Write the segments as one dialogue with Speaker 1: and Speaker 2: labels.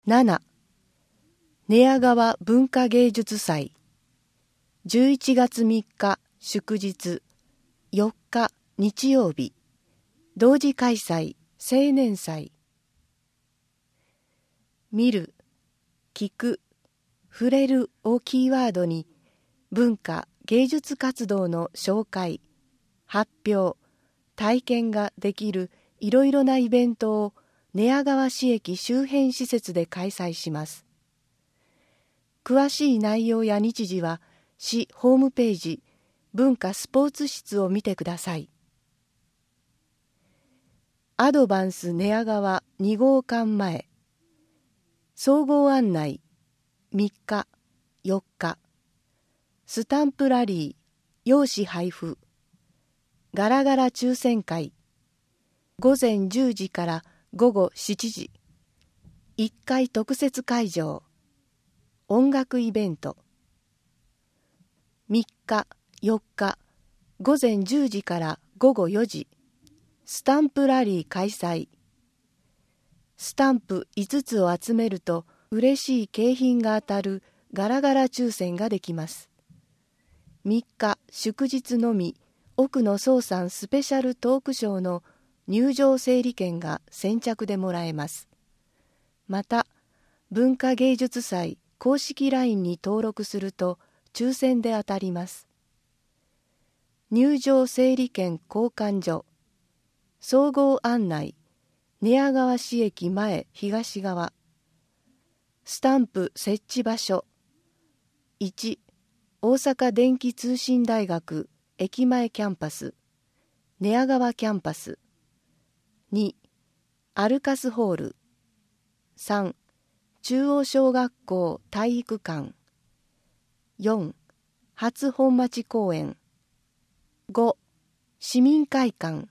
Speaker 1: 7. 寝屋川文化芸術祭11月3日祝日4日日曜日同時開催青年祭。見る、聞く、触れるをキーワードに文化芸術活動の紹介、発表、体験ができるいろいろなイベントを寝屋川市駅周辺施設で開催します。詳しい内容や日時は市ホームページ文化スポーツ室を見てください。アドバンス寝屋川2号館前総合案内3日4日スタンプラリー用紙配布ガラガラ抽選会午前10時から午後7時1階特設会場音楽イベント3日4日午前10時から午後4時スタンプラリー開催。スタンプ5つを集めると嬉しい景品が当たるガラガラ抽選ができます。3日祝日のみ奥野壮さんスペシャルトークショーの入場整理券が先着でもらえます。また文化芸術祭公式 LINE に登録すると抽選で当たります。入場整理券交換所総合案内寝屋川市駅前東側スタンプ設置場所1大阪電気通信大学駅前キャンパス寝屋川キャンパス2アルカスホール3中央小学校体育館4初本町公園5市民会館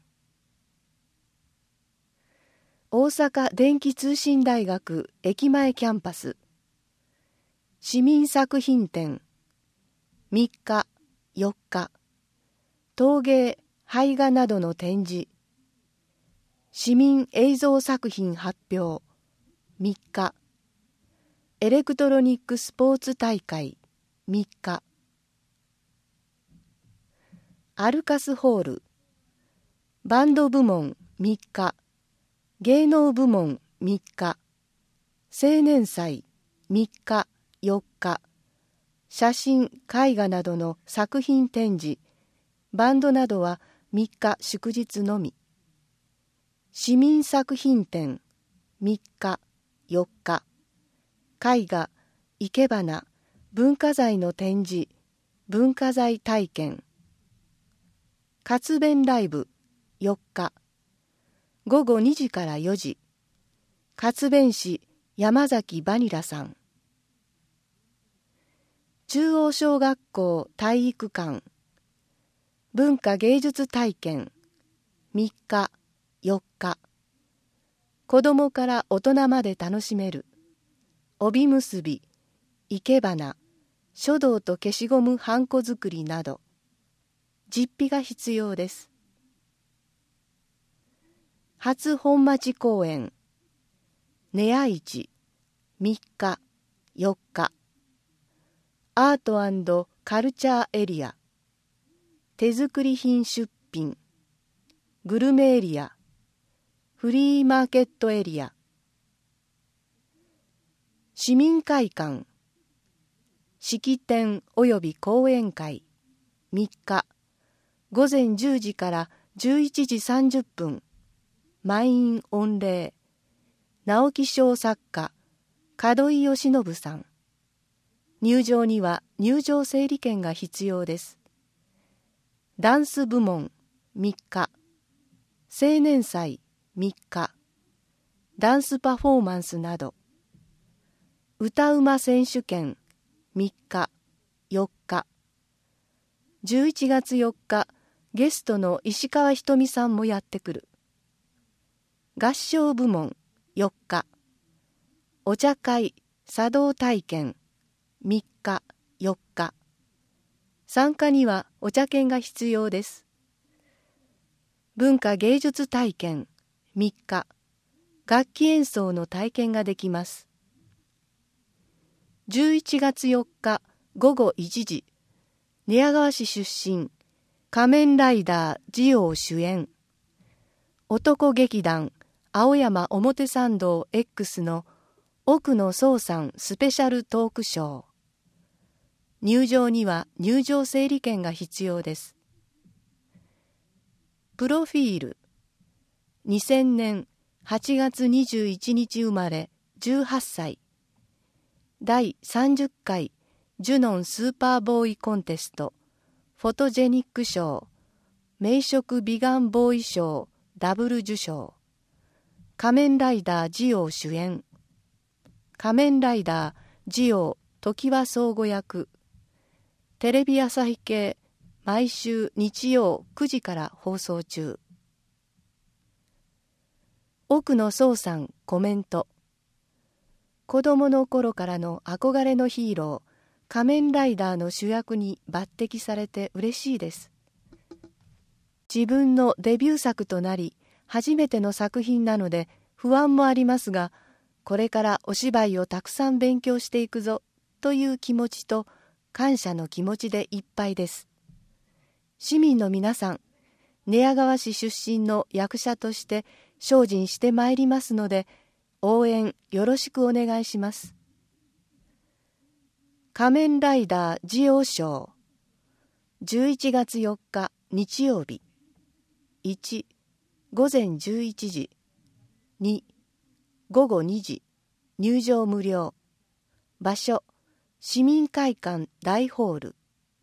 Speaker 1: 大阪電気通信大学駅前キャンパス市民作品展3日4日陶芸絵画などの展示市民映像作品発表3日エレクトロニックスポーツ大会3日アルカスホールバンド部門3日芸能部門3日青年祭3日4日写真絵画などの作品展示バンドなどは3日祝日のみ市民作品展3日4日絵画生け花文化財の展示文化財体験活弁ライブ4日午後2時から4時活弁士山崎バニラさん中央小学校体育館文化芸術体験3日4日子どもから大人まで楽しめる帯結び生け花書道と消しゴムはんこ作りなど実費が必要です。初本町公園寝屋市3日4日アート&カルチャーエリア手作り品出品グルメエリアフリーマーケットエリア市民会館式典及び講演会3日午前10時から11時30分満員御礼直木賞作家門井義信さん入場には入場整理券が必要です。ダンス部門3日青年祭3日ダンスパフォーマンスなど歌うま選手権3日4日11月4日ゲストの石川ひとみさんもやってくる合唱部門4日お茶会茶道体験3日4日参加にはお茶券が必要です。文化芸術体験3日楽器演奏の体験ができます。 11月4日午後1時、寝屋川市出身、仮面ライダージオウ主演、男劇団青山表参道 X の奥野壮さんスペシャルトークショー。入場には入場整理券が必要です。プロフィール。2000年8月21日生まれ、18歳。第30回ジュノンスーパーボーイコンテスト、フォトジェニック賞、名色美顔ボーイ賞ダブル受賞。仮面ライダージオウ主演。仮面ライダージオウ常盤相互役。テレビ朝日系毎週日曜9時から放送中。奥野壮さんコメント。子供の頃からの憧れのヒーロー、仮面ライダーの主役に抜擢されて嬉しいです。自分のデビュー作となり、初めての作品なので不安もありますが、これからお芝居をたくさん勉強していくぞという気持ちと感謝の気持ちでいっぱいです。市民の皆さん、寝屋川市出身の役者として精進してまいりますので、応援よろしくお願いします。仮面ライダージオウ賞。11月4日日曜日。1、午前11時。2、午後2時。入場無料。場所、市民会館大ホール。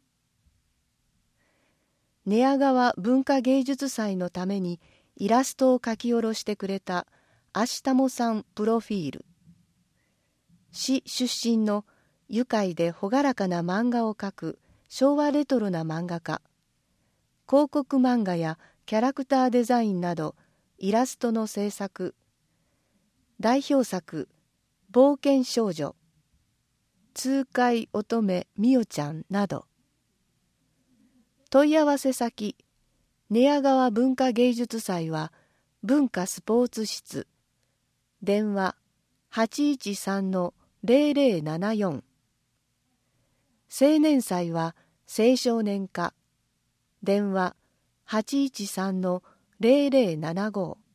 Speaker 1: 寝屋川文化芸術祭のためにイラストを描き下ろしてくれたあしたもさんプロフィール。市出身の愉快で朗らかな漫画を描く昭和レトロな漫画家。広告漫画やキャラクターデザインなどイラストの制作。代表作冒険少女、痛快乙女みおちゃんなど。問い合わせ先、寝屋川文化芸術祭は文化スポーツ室、電話 813-0074。青年祭は青少年課、電話 813-0075。